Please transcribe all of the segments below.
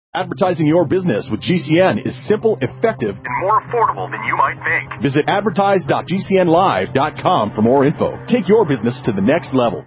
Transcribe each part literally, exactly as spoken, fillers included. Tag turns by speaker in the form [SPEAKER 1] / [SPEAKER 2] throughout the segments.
[SPEAKER 1] Advertising your business with G C N is simple, effective, and more affordable than you might think. Visit advertise dot g c n live dot com for more info. Take your business to the next level.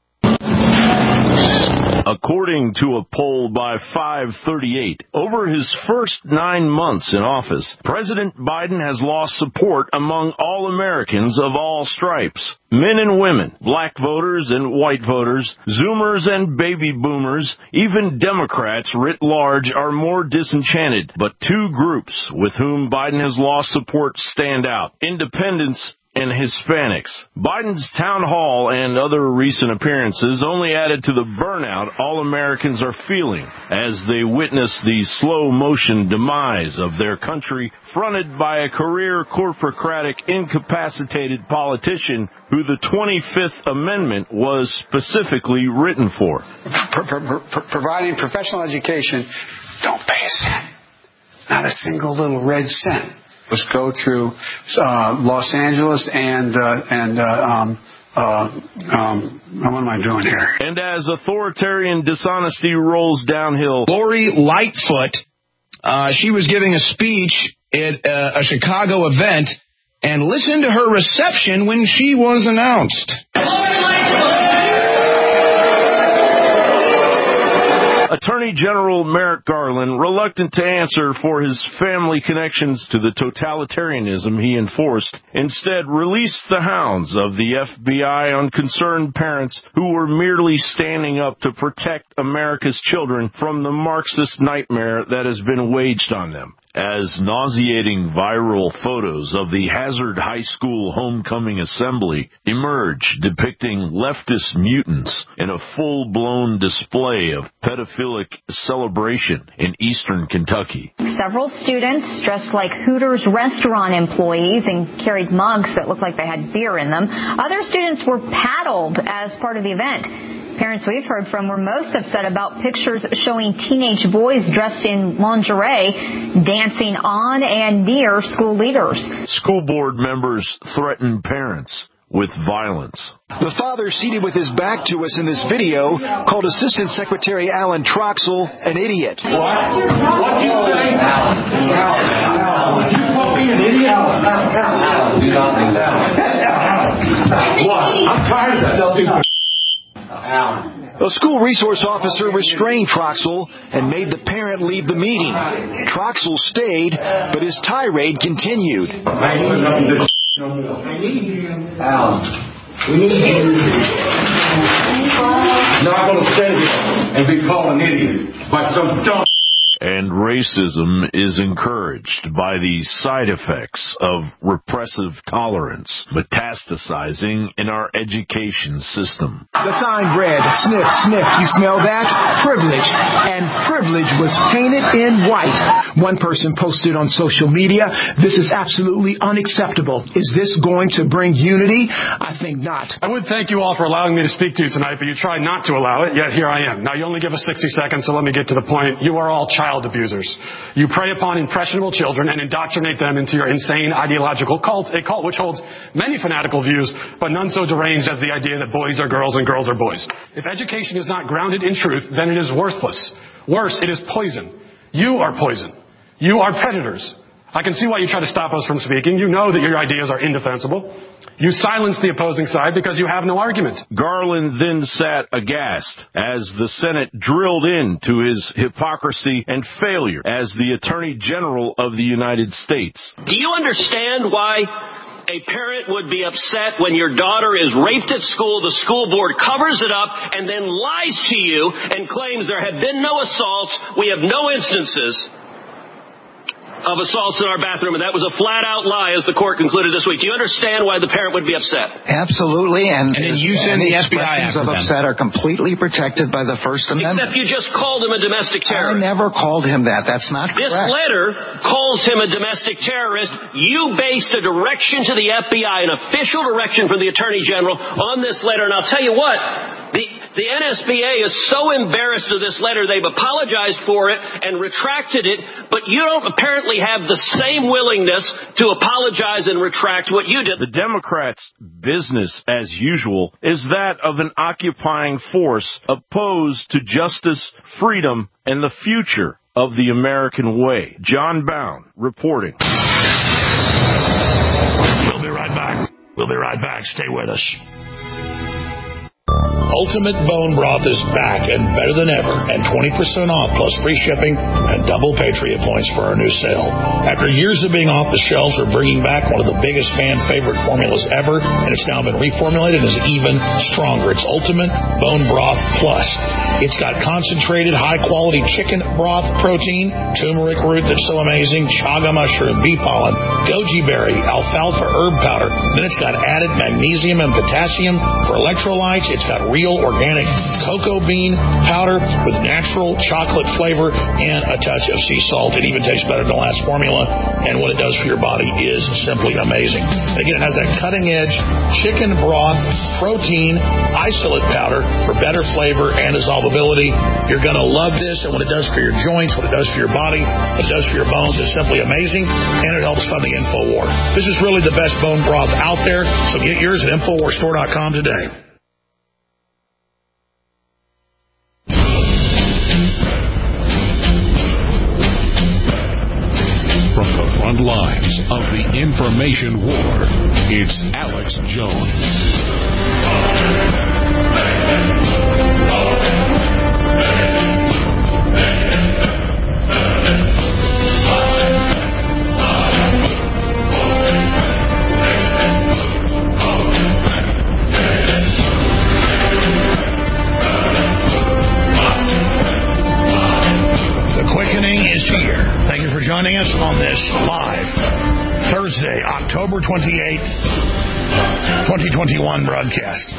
[SPEAKER 2] According to a poll by five thirty-eight, over his first nine months in office, President Biden has lost support among all Americans of all stripes. Men and women, black voters and white voters, Zoomers and baby boomers, even Democrats writ large are more disenchanted. But two groups with whom Biden has lost support stand out: independents and Hispanics. Biden's town hall and other recent appearances only added to the burnout all Americans are feeling as they witness the slow-motion demise of their country, fronted by a career corporocratic, incapacitated politician who the twenty-fifth Amendment was specifically written for.
[SPEAKER 3] Pro- pro- pro- providing professional education, don't pay a cent. Not a single little red cent. Let's go through uh, Los Angeles and uh, and uh, um, uh, um, what am I doing here?
[SPEAKER 2] And as authoritarian dishonesty rolls downhill,
[SPEAKER 4] Lori Lightfoot, uh, she was giving a speech at uh, a Chicago event, and listen to her reception when she was announced. Lori Lightfoot!
[SPEAKER 2] Attorney General Merrick Garland, reluctant to answer for his family connections to the totalitarianism he enforced, instead released the hounds of the F B I on concerned parents who were merely standing up to protect America's children from the Marxist nightmare that has been waged on them. As nauseating viral photos of the Hazard High School homecoming assembly emerge depicting leftist mutants in a full-blown display of pedophilic celebration in eastern Kentucky.
[SPEAKER 5] Several students dressed like Hooters restaurant employees and carried mugs that looked like they had beer in them. Other students were paddled as part of the event. Parents we've heard from were most upset about pictures showing teenage boys dressed in lingerie dancing on and near school leaders.
[SPEAKER 2] School board members threaten parents with violence.
[SPEAKER 6] The father seated with his back to us in this video called Assistant Secretary Alan Troxell an idiot.
[SPEAKER 7] What? What'd you say? Alan. Alan. Alan. You call me an idiot? Alan. Alan. Do not think that. Alan. What? I'm tired of that.
[SPEAKER 6] A school resource officer restrained Troxell and made the parent leave the meeting. Troxell stayed, but his tirade continued.
[SPEAKER 7] Alan, we need you. Not going to stay here and be called an idiot by some dumb.
[SPEAKER 2] And racism is encouraged by the side effects of repressive tolerance metastasizing in our education system.
[SPEAKER 8] The sign read, sniff, sniff, you smell that? Privilege. And privilege was painted in white. One person posted on social media, this is absolutely unacceptable. Is this going to bring unity? I think not.
[SPEAKER 9] I would thank you all for allowing me to speak to you tonight, but you tried not to allow it, yet here I am. Now, you only give us sixty seconds, so let me get to the point. You are all child abusers. You prey upon impressionable children and indoctrinate them into your insane ideological cult, a cult which holds many fanatical views, but none so deranged as the idea that boys are girls and girls are boys. If education is not grounded in truth, then it is worthless. Worse, it is poison. You are poison. You are predators. I can see why you try to stop us from speaking. You know that your ideas are indefensible. You silence the opposing side because you have no argument.
[SPEAKER 2] Garland then sat aghast as the Senate drilled into his hypocrisy and failure as the Attorney General of the United States.
[SPEAKER 10] Do you understand why a parent would be upset when your daughter is raped at school, the school board covers it up, and then lies to you and claims there have been no assaults, we have no instances of assaults in our bathroom, and that was a flat-out lie, as the court concluded this week. Do you understand why the parent would be upset?
[SPEAKER 11] Absolutely, and,
[SPEAKER 4] and then you send the F B I
[SPEAKER 11] expressions of upset are completely protected by the First Amendment.
[SPEAKER 10] Except you just called him a domestic terrorist.
[SPEAKER 11] I never called him that. That's not correct.
[SPEAKER 10] This letter calls him a domestic terrorist. You based a direction to the F B I, an official direction from the Attorney General, on this letter, and I'll tell you what, the The N S B A is so embarrassed of this letter, they've apologized for it and retracted it, but you don't apparently have the same willingness to apologize and retract what you did.
[SPEAKER 2] The Democrats' business, as usual, is that of an occupying force opposed to justice, freedom, and the future of the American way. John Bound reporting.
[SPEAKER 12] We'll be right back. We'll be right back. Stay with us. Ultimate Bone Broth is back and better than ever, and twenty percent off plus free shipping and double Patriot points for our new sale. After years of being off the shelves, we're bringing back one of the biggest fan favorite formulas ever, and it's now been reformulated and is even stronger. It's Ultimate Bone Broth Plus. It's got concentrated high-quality chicken broth protein, turmeric root that's so amazing, chaga mushroom, bee pollen, goji berry, alfalfa herb powder. Then it's got added magnesium and potassium for electrolytes. It's got real organic cocoa bean powder with natural chocolate flavor and a touch of sea salt. It even tastes better than the last formula, and what it does for your body is simply amazing. Again, it has that cutting-edge chicken broth protein isolate powder for better flavor and dissolvability. You're going to love this, and what it does for your joints, what it does for your body, what it does for your bones is simply amazing, and it helps fund the InfoWar. This is really the best bone broth out there, so get yours at Infowar Store dot com today.
[SPEAKER 13] From the front lines of the information war, it's Alex Jones.
[SPEAKER 12] Joining us on this live Thursday, October twenty-eighth, twenty twenty-one broadcast.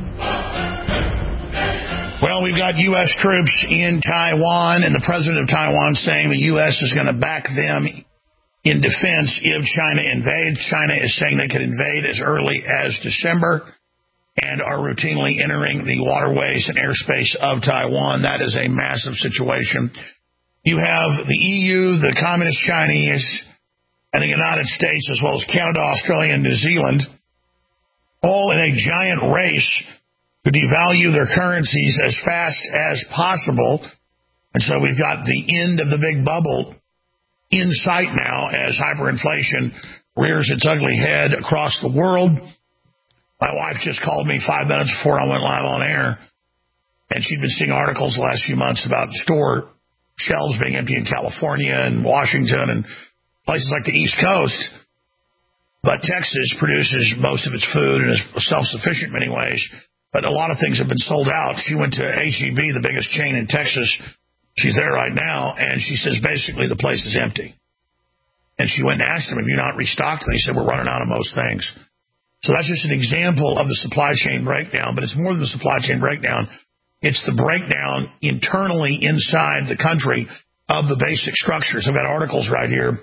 [SPEAKER 12] Well, we've got U S troops in Taiwan, and the president of Taiwan saying the U S is going to back them in defense if China invades. China is saying they could invade as early as December and are routinely entering the waterways and airspace of Taiwan. That is a massive situation. You have the E U, the Communist Chinese, and the United States, as well as Canada, Australia, and New Zealand, all in a giant race to devalue their currencies as fast as possible. And so we've got the end of the big bubble in sight now as hyperinflation rears its ugly head across the world. My wife just called me five minutes before I went live on air, and she'd been seeing articles the last few months about store shelves being empty in California and Washington and places like the East Coast. But Texas produces most of its food and is self-sufficient in many ways. But a lot of things have been sold out. She went to H E B, the biggest chain in Texas. She's there right now, and she says basically the place is empty. And she went and asked them, have you not restocked? And they said, we're running out of most things. So that's just an example of the supply chain breakdown. But it's more than the supply chain breakdown. It's the breakdown internally inside the country of the basic structures. I've got articles right here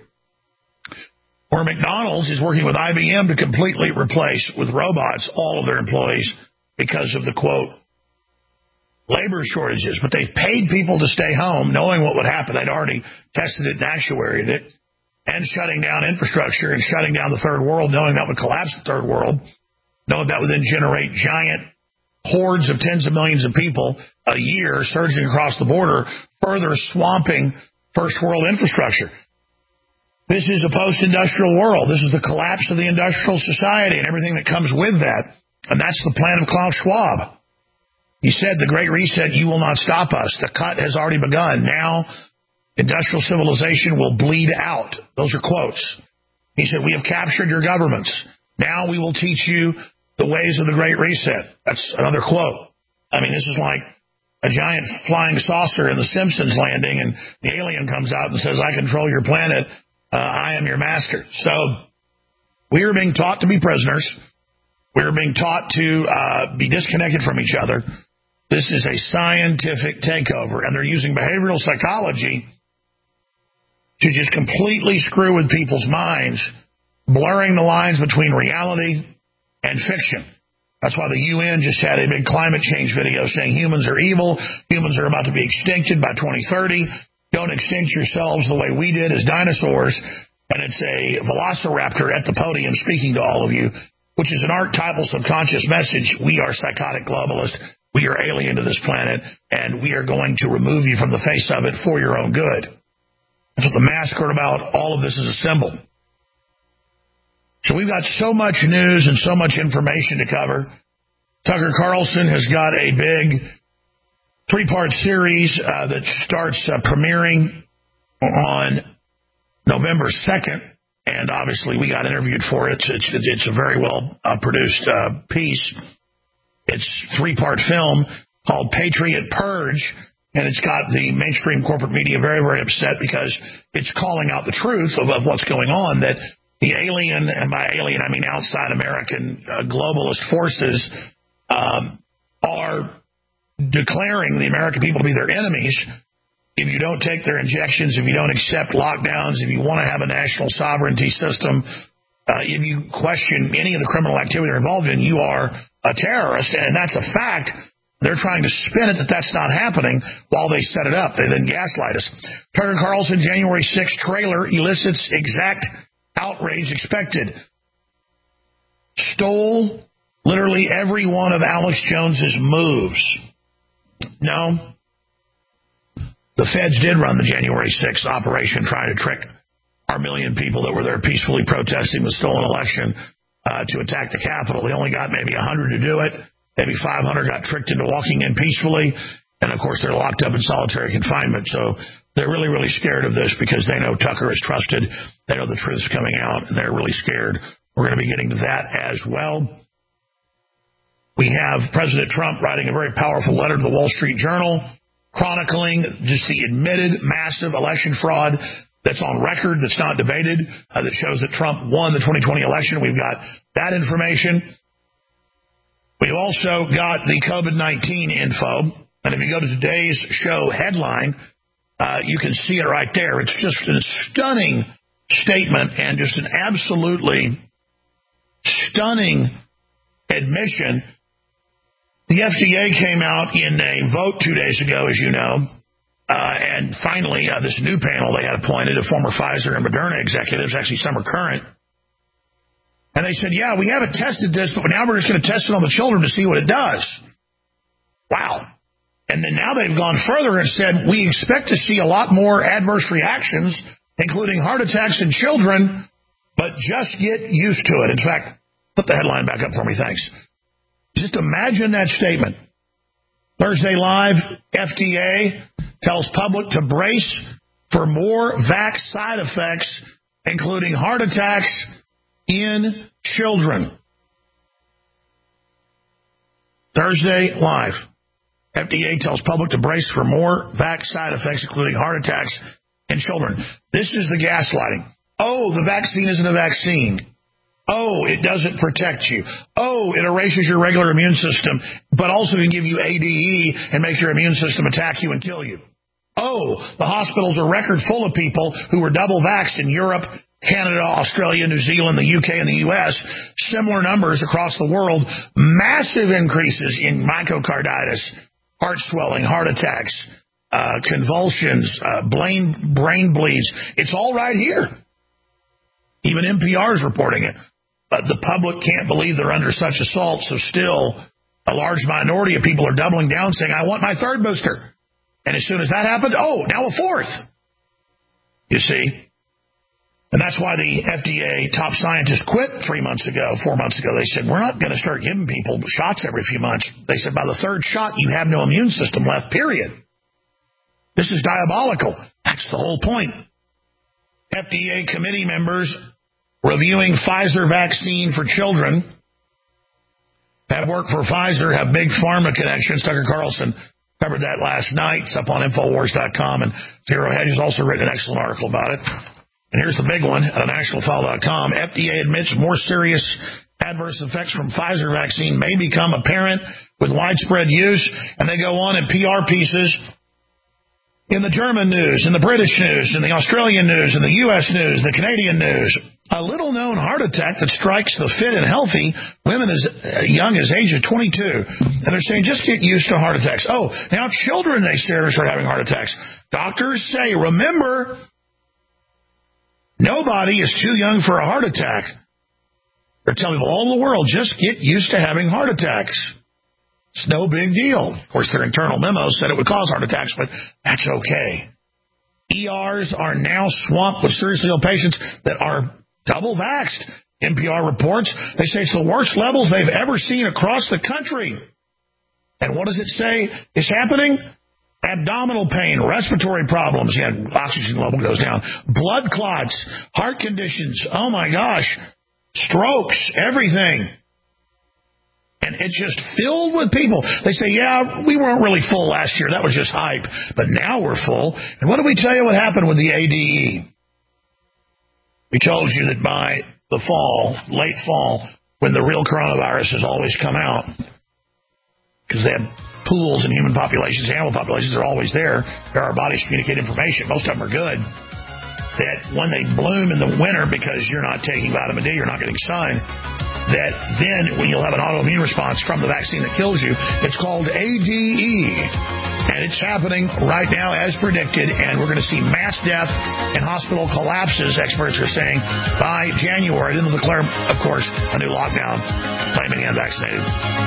[SPEAKER 12] where McDonald's is working with I B M to completely replace with robots all of their employees because of the, quote, labor shortages. But they've paid people to stay home knowing what would happen. They'd already tested it and actuaried it, and shutting down infrastructure and shutting down the third world, knowing that would collapse the third world, knowing that would then generate giant hordes of tens of millions of people a year surging across the border, further swamping first world infrastructure. This is a post-industrial world. This is the collapse of the industrial society and everything that comes with that. And that's the plan of Klaus Schwab. He said, the Great Reset, you will not stop us. The cut has already begun. Now, industrial civilization will bleed out. Those are quotes. He said, we have captured your governments. Now we will teach you the ways of the Great Reset. That's another quote. I mean, this is like a giant flying saucer in The Simpsons landing, and the alien comes out and says, I control your planet. Uh, I am your master. So we are being taught to be prisoners. We are being taught to uh, be disconnected from each other. This is a scientific takeover, and they're using behavioral psychology to just completely screw with people's minds, blurring the lines between reality and fiction. That's why the U N just had a big climate change video saying humans are evil, humans are about to be extincted by twenty thirty. Don't extinct yourselves the way we did as dinosaurs. And it's a velociraptor at the podium speaking to all of you, which is an archetypal subconscious message. We are psychotic globalists. We are alien to this planet, and we are going to remove you from the face of it for your own good. That's what the mask are about. All of this is a symbol. So we've got so much news and so much information to cover. Tucker Carlson has got a big three-part series uh, that starts uh, premiering on November second. And obviously we got interviewed for it. It's, it's, it's a very well-produced uh, piece. It's a three-part film called Patriot Purge. And it's got the mainstream corporate media very, very upset because it's calling out the truth of, of what's going on, that the alien, and by alien I mean outside American uh, globalist forces, um, are declaring the American people to be their enemies. If you don't take their injections, if you don't accept lockdowns, if you want to have a national sovereignty system, uh, if you question any of the criminal activity they're involved in, you are a terrorist, and that's a fact. They're trying to spin it that that's not happening while they set it up. They then gaslight us. Tucker Carlson January sixth trailer elicits exact outrage expected. Stole literally every one of Alex Jones's moves. No. The feds did run the January sixth operation trying to trick our million people that were there peacefully protesting the stolen election uh, to attack the Capitol. They only got maybe one hundred to do it. Maybe five hundred got tricked into walking in peacefully. And, of course, they're locked up in solitary confinement. So they're really, really scared of this because they know Tucker is trusted. They know the truth's coming out, and they're really scared. We're going to be getting to that as well. We have President Trump writing a very powerful letter to the Wall Street Journal chronicling just the admitted massive election fraud that's on record, that's not debated, uh, that shows that Trump won the twenty twenty election. We've got that information. We've also got the COVID nineteen info, and if you go to today's show headline, uh, you can see it right there. It's just a stunning statement and just an absolutely stunning admission. The F D A came out in a vote two days ago, as you know, uh, and finally uh, this new panel they had appointed of former Pfizer and Moderna executives, actually some are current. And they said, yeah, we haven't tested this, but now we're just going to test it on the children to see what it does. Wow. And then now they've gone further and said, we expect to see a lot more adverse reactions, including heart attacks in children, but just get used to it. In fact, put the headline back up for me, thanks. Just imagine that statement. Thursday Live, F D A tells public to brace for more vax side effects, including heart attacks in children. Thursday Live. F D A tells public to brace for more vax side effects, including heart attacks in children. This is the gaslighting. Oh, the vaccine isn't a vaccine. Oh, it doesn't protect you. Oh, it erases your regular immune system, but also can give you A D E and make your immune system attack you and kill you. Oh, the hospitals are record full of people who were double vaxxed in Europe, Canada, Australia, New Zealand, the U K, and the U S. Similar numbers across the world. Massive increases in myocarditis, heart swelling, heart attacks, uh, convulsions, uh, brain, brain bleeds. It's all right here. Even N P R is reporting it. But the public can't believe they're under such assault, so still a large minority of people are doubling down saying, I want my third booster. And as soon as that happened, oh, now a fourth. You see? And that's why the F D A top scientists quit three months ago, four months ago. They said, we're not going to start giving people shots every few months. They said, by the third shot, you have no immune system left, period. This is diabolical. That's the whole point. F D A committee members reviewing Pfizer vaccine for children have worked for Pfizer, have big pharma connections. Tucker Carlson covered that last night. It's up on Infowars dot com, and Zero Hedge has also written an excellent article about it. And here's the big one at national file dot com. F D A admits more serious adverse effects from Pfizer vaccine may become apparent with widespread use. And they go on in P R pieces in the German news, in the British news, in the Australian news, in the U S news, the Canadian news. A little-known heart attack that strikes the fit and healthy, women as young as age of twenty-two. And they're saying, just get used to heart attacks. Oh, now children, they say, start having heart attacks. Doctors say, remember, nobody is too young for a heart attack. They're telling people all over the world, just get used to having heart attacks. It's no big deal. Of course, their internal memos said it would cause heart attacks, but that's okay. E Rs are now swamped with seriously ill patients that are double vaxxed. N P R reports, they say it's the worst levels they've ever seen across the country. And what does it say is happening? Abdominal pain, respiratory problems, yeah, oxygen level goes down, blood clots, heart conditions, oh my gosh, strokes, everything. And it's just filled with people. They say, yeah, we weren't really full last year. That was just hype. But now we're full. And what did we tell you what happened with the A D E? We told you that by the fall, late fall, when the real coronavirus has always come out, because they have pools in human populations, animal populations, they're always there. There our bodies communicate information. Most of them are good. That when they bloom in the winter because you're not taking vitamin D, you're not getting sun, that then when you'll have an autoimmune response from the vaccine that kills you, it's called A D E. And it's happening right now as predicted, and we're going to see mass death and hospital collapses, experts are saying, by January. Then they'll declare, of course, a new lockdown, claiming the unvaccinated.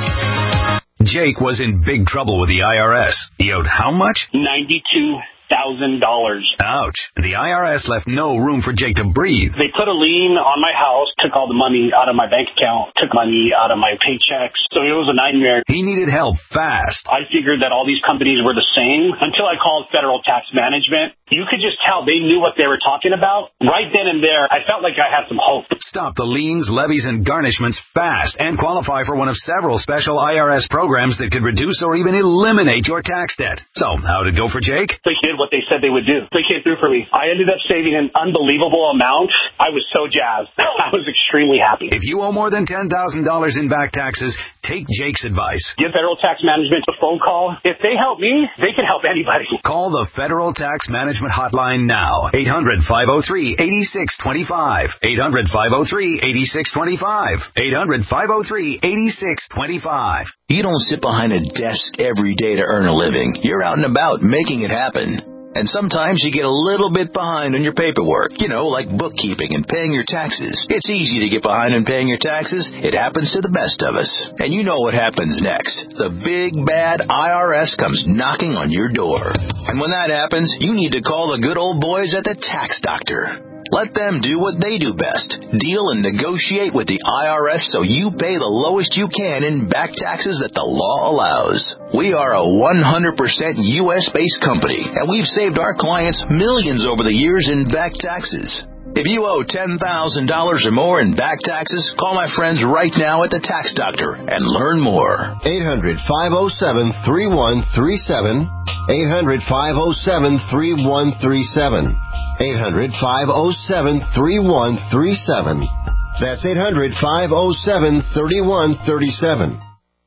[SPEAKER 14] Jake was in big trouble with the I R S. He owed how much?
[SPEAKER 15] ninety-two thousand dollars.
[SPEAKER 14] Ouch. The I R S left no room for Jake to breathe.
[SPEAKER 15] They put a lien on my house, took all the money out of my bank account, took money out of my paychecks. So it was a nightmare.
[SPEAKER 14] He needed help fast.
[SPEAKER 15] I figured that all these companies were the same until I called Federal Tax Management. You could just tell they knew what they were talking about. Right then and there, I felt like I had some hope.
[SPEAKER 14] Stop the liens, levies, and garnishments fast and qualify for one of several special I R S programs that could reduce or even eliminate your tax debt. So, how'd it go for Jake?
[SPEAKER 15] They did what they said they would do. They came through for me. I ended up saving an unbelievable amount. I was so jazzed. I was extremely happy.
[SPEAKER 14] If you owe more than ten thousand dollars in back taxes, take Jake's advice.
[SPEAKER 15] Give Federal Tax Management a phone call. If they help me, they can help anybody.
[SPEAKER 14] Call the Federal Tax Management Hotline now. eight hundred, five oh three, eight six two five. eight hundred, five oh three, eight six two five. eight hundred, five oh three, eight six two five.
[SPEAKER 16] You don't sit behind a desk every day to earn a living. You're out and about making it happen. And sometimes you get a little bit behind on your paperwork, you know, like bookkeeping and paying your taxes. It's easy to get behind on paying your taxes. It happens to the best of us. And you know what happens next. The big, bad I R S comes knocking on your door. And when that happens, you need to call the good old boys at the Tax Doctor. Let them do what they do best. Deal and negotiate with the I R S so you pay the lowest you can in back taxes that the law allows. We are a one hundred percent U S-based company, and we've saved our clients millions over the years in back taxes. If you owe ten thousand dollars or more in back taxes, call my friends right now at the Tax Doctor and learn more.
[SPEAKER 17] eight hundred, five oh seven, three one three seven. eight hundred, five oh seven, three one three seven. eight hundred, five oh seven, three one three seven. That's eight hundred, five oh seven, three one three seven.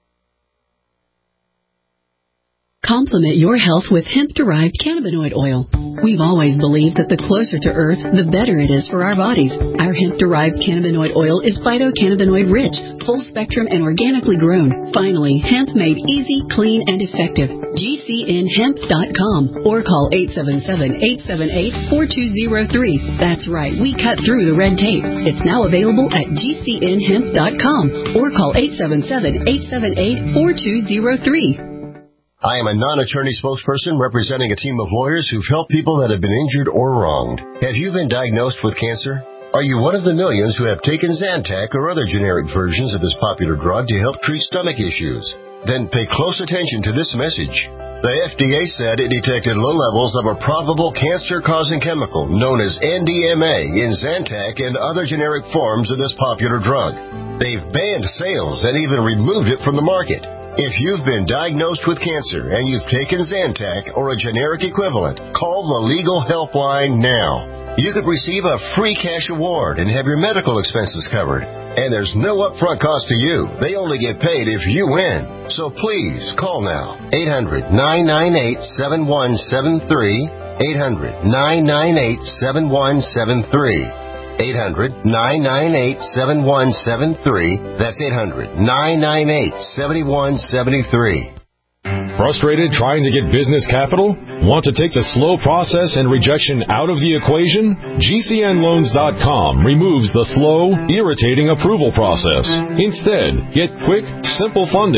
[SPEAKER 18] Complement your health with hemp-derived cannabinoid oil. We've always believed that the closer to Earth, the better it is for our bodies. Our hemp-derived cannabinoid oil is phytocannabinoid-rich, full-spectrum, and organically grown. Finally, hemp made easy, clean, and effective. G C N hemp dot com or call eight seven seven, eight seven eight, four two zero three. That's right, we cut through the red tape. It's now available at G C N hemp dot com or call eight seven seven, eight seven eight, four two zero three.
[SPEAKER 17] I am a non-attorney spokesperson representing a team of lawyers who've helped people that have been injured or wronged. Have you been diagnosed with cancer? Are you one of the millions who have taken Zantac or other generic versions of this popular drug to help treat stomach issues? Then pay close attention to this message. The F D A said it detected low levels of a probable cancer-causing chemical known as N D M A in Zantac and other generic forms of this popular drug. They've banned sales and even removed it from the market. If you've been diagnosed with cancer and you've taken Zantac or a generic equivalent, call the Legal Helpline now. You could receive a free cash award and have your medical expenses covered. And there's no upfront cost to you. They only get paid if you win. So please, call now. eight hundred, nine nine eight, seven one seven three. eight hundred, nine nine eight, seven one seven three. eight hundred, nine nine eight, seven one seven three. That's eight hundred, nine nine eight, seven one seven three.
[SPEAKER 19] Frustrated trying to get business capital? Want to take the slow process and rejection out of the equation? G C N loans dot com removes the slow, irritating approval process. Instead, get quick, simple funding,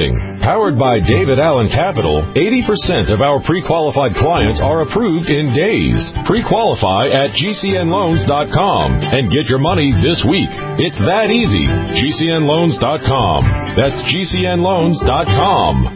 [SPEAKER 19] Powered by David Allen Capital, eighty percent of our pre-qualified clients are approved in days. Pre-qualify at G C N loans dot com and get your money this week. It's that easy. G C N loans dot com. That's G C N loans dot com.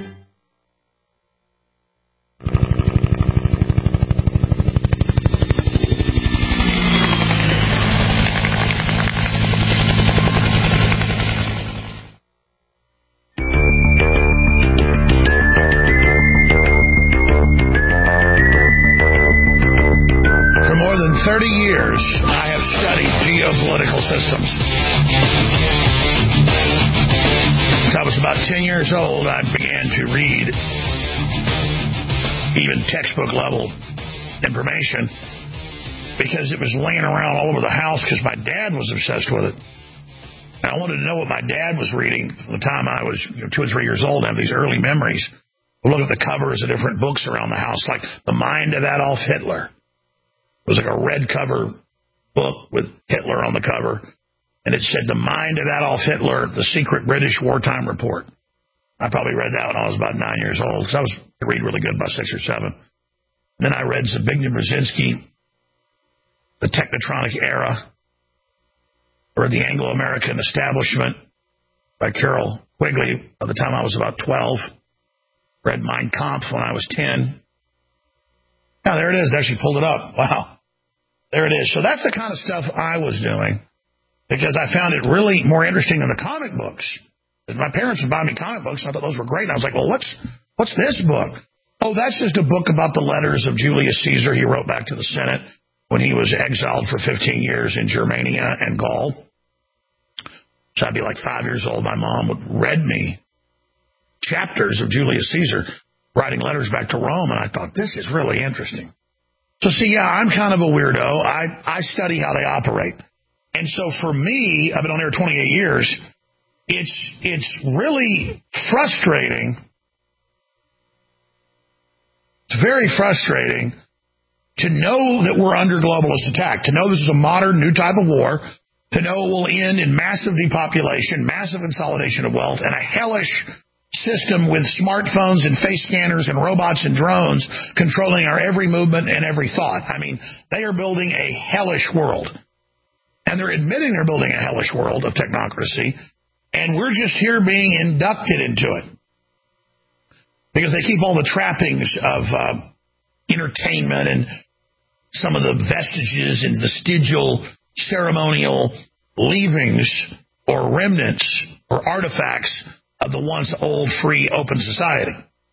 [SPEAKER 12] thirty years, I have studied geopolitical systems. Since I was about ten years old, I began to read even textbook level information because it was laying around all over the house because my dad was obsessed with it. And I wanted to know what my dad was reading from the time I was you know, two or three years old. I have these early memories. I look at the covers of different books around the house, like The Mind of Adolf Hitler. It was like a red cover book with Hitler on the cover. And it said, The Mind of Adolf Hitler, The Secret British Wartime Report. I probably read that when I was about nine years old, because I was to read really good, about six or seven. And then I read Zbigniew Brzezinski, The Technotronic Era, or The Anglo-American Establishment by Carol Quigley by the time I was about twelve. Read Mein Kampf when I was ten. Yeah, there it is. I actually pulled it up. Wow. There it is. So that's the kind of stuff I was doing because I found it really more interesting than the comic books. My parents would buy me comic books, and I thought those were great. And I was like, well, what's what's this book? Oh, that's just a book about the letters of Julius Caesar he wrote back to the Senate when he was exiled for fifteen years in Germania and Gaul. So I'd be like five years old. My mom would read me chapters of Julius Caesar writing letters back to Rome, and I thought, this is really interesting. So, see, yeah, I'm kind of a weirdo. I, I study how they operate. And so for me, I've been on there twenty-eight years, it's it's really frustrating. It's very frustrating to know that we're under globalist attack, to know this is a modern new type of war, to know it will end in massive depopulation, massive consolidation of wealth, and a hellish system with smartphones and face scanners and robots and drones controlling our every movement and every thought. I mean, they are building a hellish world. And they're admitting they're building a hellish world of technocracy. And we're just here being inducted into it. Because they keep all the trappings of uh, entertainment and some of the vestiges and vestigial ceremonial leavings or remnants or artifacts of the once old, free, open society.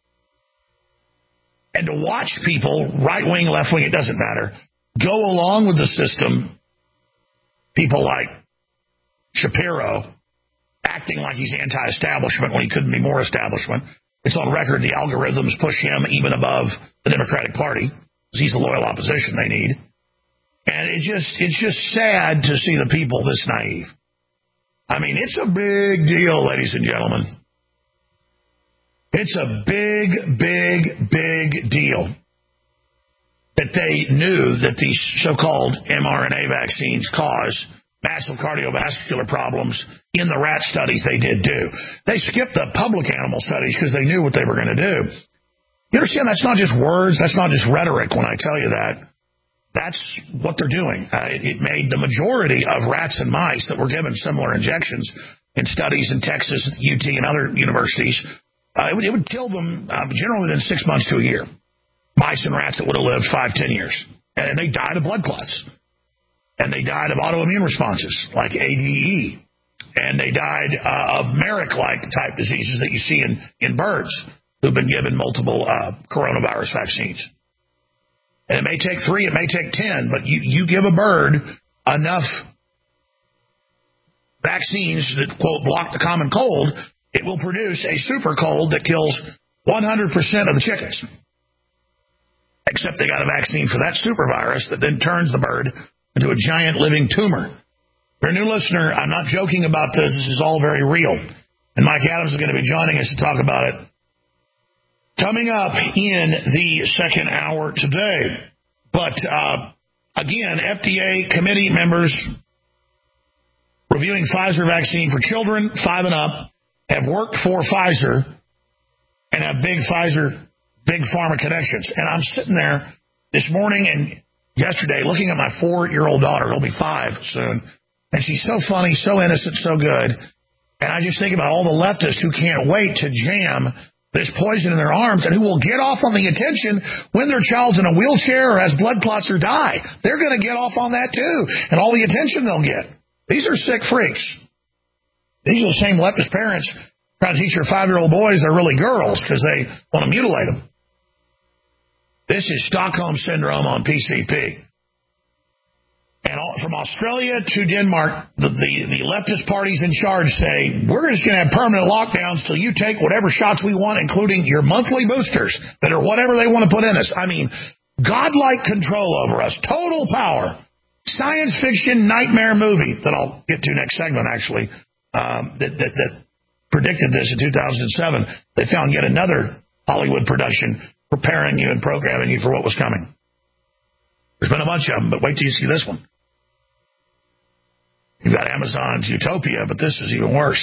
[SPEAKER 12] And to watch people, right wing, left wing, it doesn't matter, go along with the system, people like Shapiro acting like he's anti-establishment when he couldn't be more establishment. It's on record the algorithms push him even above the Democratic Party because he's the loyal opposition they need. And it just it's just sad to see the people this naive. I mean, it's a big deal, ladies and gentlemen. It's a big, big, big deal that they knew that these so-called mRNA vaccines cause massive cardiovascular problems in the rat studies they did do. They skipped the public animal studies because they knew what they were going to do. You understand, that's not just words, that's not just rhetoric when I tell you that. That's what they're doing. Uh, it, it made the majority of rats and mice that were given similar injections in studies in Texas, U T, and other universities, uh, it, would, it would kill them uh, generally within six months to a year. Mice and rats that would have lived five, ten years. And they died of blood clots. And they died of autoimmune responses like A D E. And they died uh, of Merrick-like type diseases that you see in, in birds who've been given multiple uh, coronavirus vaccines. And it may take three, it may take ten, but you, you give a bird enough vaccines that, quote, block the common cold, it will produce a super cold that kills one hundred percent of the chickens. Except they got a vaccine for that super virus that then turns the bird into a giant living tumor. For a new listener, I'm not joking about this. This is all very real. And Mike Adams is going to be joining us to talk about it coming up in the second hour today. But, uh, again, F D A committee members reviewing Pfizer vaccine for children five and up have worked for Pfizer and have big Pfizer, big pharma connections. And I'm sitting there this morning and yesterday looking at my four-year-old daughter. It'll be five soon. And she's so funny, so innocent, so good. And I just think about all the leftists who can't wait to jam this poison in their arms and who will get off on the attention when their child's in a wheelchair or has blood clots or die. They're going to get off on that too, and all the attention they'll get. These are sick freaks. These are the same leftist parents trying to teach your five-year-old boys they're really girls because they want to mutilate them. This is Stockholm Syndrome on P C P. And all, from Australia to Denmark, the, the, the leftist parties in charge say, we're just going to have permanent lockdowns till you take whatever shots we want, including your monthly boosters that are whatever they want to put in us. I mean, godlike control over us, total power. Science fiction nightmare movie that I'll get to next segment, actually, um, that, that, that predicted this in two thousand seven. They found yet another Hollywood production preparing you and programming you for what was coming. There's been a bunch of them, but wait till you see this one. You've got Amazon's Utopia, but this is even worse.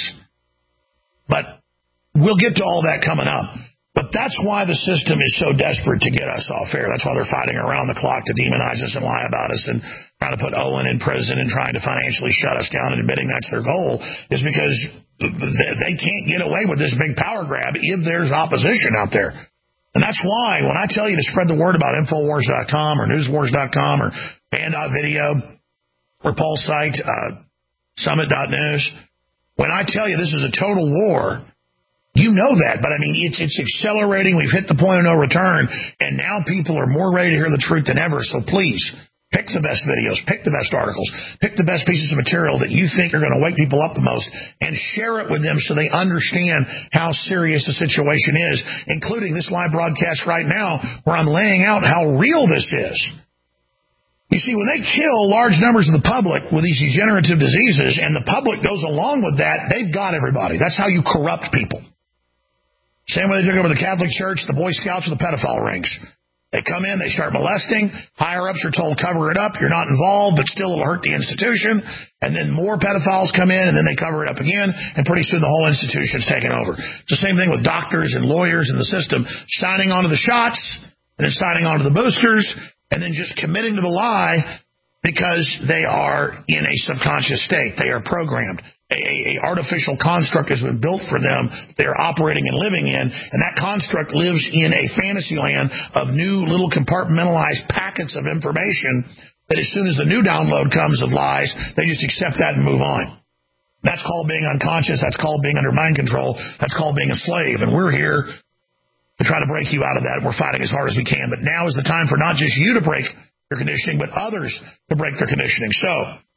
[SPEAKER 12] But we'll get to all that coming up. But that's why the system is so desperate to get us off air. That's why they're fighting around the clock to demonize us and lie about us and trying to put Owen in prison and trying to financially shut us down and admitting that's their goal, is because they can't get away with this big power grab if there's opposition out there. And that's why when I tell you to spread the word about Infowars dot com or Newswars dot com or Band dot video or Paul's site, uh, Summit dot news, when I tell you this is a total war, you know that. But, I mean, it's it's accelerating. We've hit the point of no return, and now people are more ready to hear the truth than ever. So please, pick the best videos, pick the best articles, pick the best pieces of material that you think are going to wake people up the most, and share it with them so they understand how serious the situation is, including this live broadcast right now where I'm laying out how real this is. You see, when they kill large numbers of the public with these degenerative diseases and the public goes along with that, they've got everybody. That's how you corrupt people. Same way they took over the Catholic Church, the Boy Scouts with the pedophile rings. They come in, they start molesting. Higher-ups are told, cover it up. You're not involved, but still it'll hurt the institution. And then more pedophiles come in, and then they cover it up again, and pretty soon the whole institution's taken over. It's the same thing with doctors and lawyers in the system, signing onto the shots, and then signing onto the boosters, and then just committing to the lie because they are in a subconscious state. They are programmed. A, a, a artificial construct has been built for them. They are operating and living in, and that construct lives in a fantasy land of new little compartmentalized packets of information that as soon as the new download comes of lies, they just accept that and move on. That's called being unconscious. That's called being under mind control. That's called being a slave, and we're here to try to break you out of that. We're fighting as hard as we can. But now is the time for not just you to break your conditioning, but others to break their conditioning. So,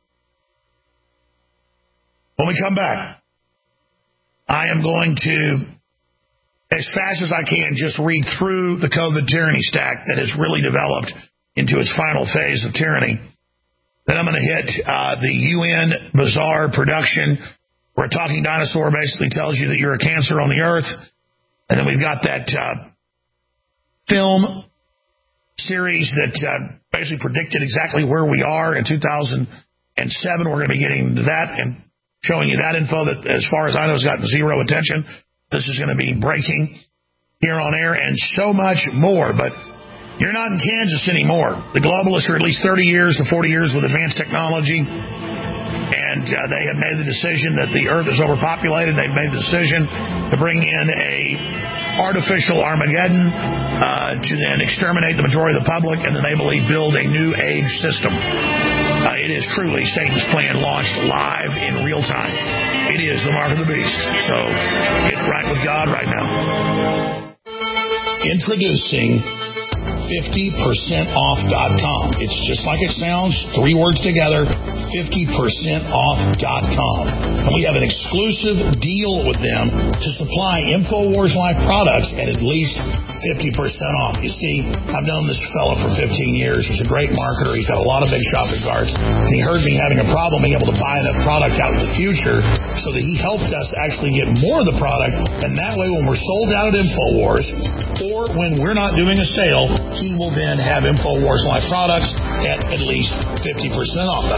[SPEAKER 12] when we come back, I am going to, as fast as I can, just read through the COVID tyranny stack that has really developed into its final phase of tyranny. Then I'm going to hit uh, the U N bizarre production where a talking dinosaur basically tells you that you're a cancer on the earth. And then we've got that uh, film series that uh, basically predicted exactly where we are in two thousand seven. We're going to be getting to that and showing you that info that, as far as I know, has gotten zero attention. This is going to be breaking here on air and so much more. But you're not in Kansas anymore. The globalists are at least thirty years to forty years with advanced technology. And uh, they have made the decision that the earth is overpopulated. They've made the decision to bring in a artificial Armageddon uh, to then exterminate the majority of the public, and then they believe build a new age system. Uh, it is truly Satan's plan launched live in real time. It is the mark of the beast. So get right with God right now. Introducing fifty percent off dot com. It's just like it sounds, three words together, fifty percent off dot com. And we have an exclusive deal with them to supply InfoWars Life products at at least fifty percent off. You see, I've known this fella for fifteen years. He's a great marketer. He's got a lot of big shopping carts. And he heard me having a problem being able to buy enough product out in the future so that he helped us actually get more of the product. And that way, when we're sold out at InfoWars or when we're not doing a sale, he will then have InfoWars Life products at at least fifty percent off. That's why the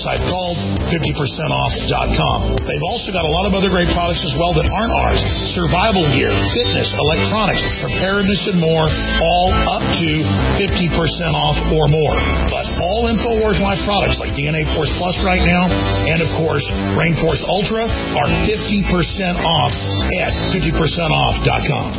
[SPEAKER 12] website called fifty percent off dot com. They've also got a lot of other great products as well that aren't ours. Survival gear, fitness, electronics, preparedness, and more, all up to fifty percent off or more. But all InfoWars Life products like D N A Force Plus right now, and of course Rainforce Ultra, are fifty percent off at fifty percent off dot com.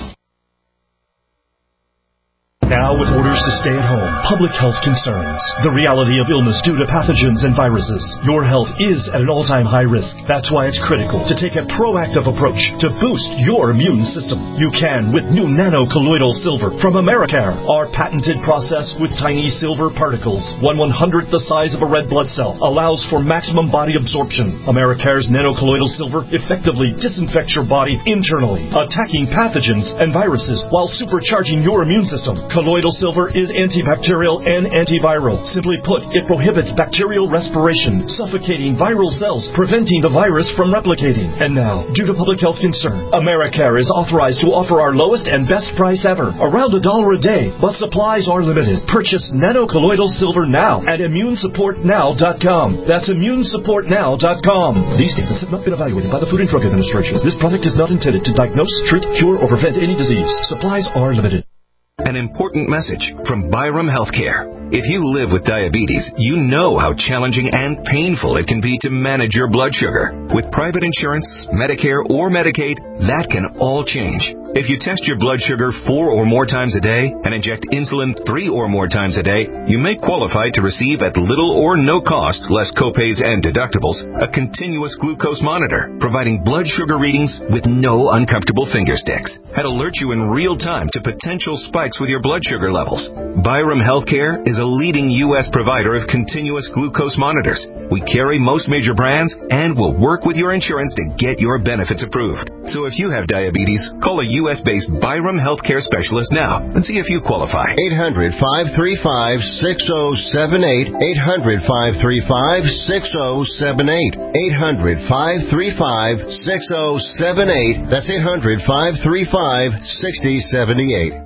[SPEAKER 20] Now with orders to stay at home, public health concerns, the reality of illness due to pathogens and viruses, your health is at an all-time high risk. That's why it's critical to take a proactive approach to boost your immune system. You can with new nano-colloidal silver from Americare. Our patented process with tiny silver particles, one one-hundredth the size of a red blood cell, allows for maximum body absorption. Americare's nano-colloidal silver effectively disinfects your body internally, attacking pathogens and viruses while supercharging your immune system. Colloidal silver is antibacterial and antiviral. Simply put, it prohibits bacterial respiration, suffocating viral cells, preventing the virus from replicating. And now, due to public health concern, Americare is authorized to offer our lowest and best price ever, around a dollar a day, but supplies are limited. Purchase nano-colloidal silver now at immune support now dot com. That's immune support now dot com. These statements have not been evaluated by the Food and Drug Administration. This product is not intended to diagnose, treat, cure, or prevent any disease. Supplies are limited.
[SPEAKER 21] An important message from Byram Healthcare. If you live with diabetes, you know how challenging and painful it can be to manage your blood sugar. With private insurance, Medicare, or Medicaid, that can all change. If you test your blood sugar four or more times a day and inject insulin three or more times a day, you may qualify to receive at little or no cost, less copays and deductibles, a continuous glucose monitor, providing blood sugar readings with no uncomfortable finger sticks. That alert you in real time to potential spikes with your blood sugar levels. Byram Healthcare is a leading U S provider of continuous glucose monitors. We carry most major brands and will work with your insurance to get your benefits approved. So if you have diabetes, call a U S-based Byram Healthcare specialist now and see if you qualify.
[SPEAKER 17] eight hundred, five three five, six oh seven eight. eight hundred, five three five, six oh seven eight. eight hundred, five three five, six oh seven eight. That's eight hundred, five three five, six oh seven eight.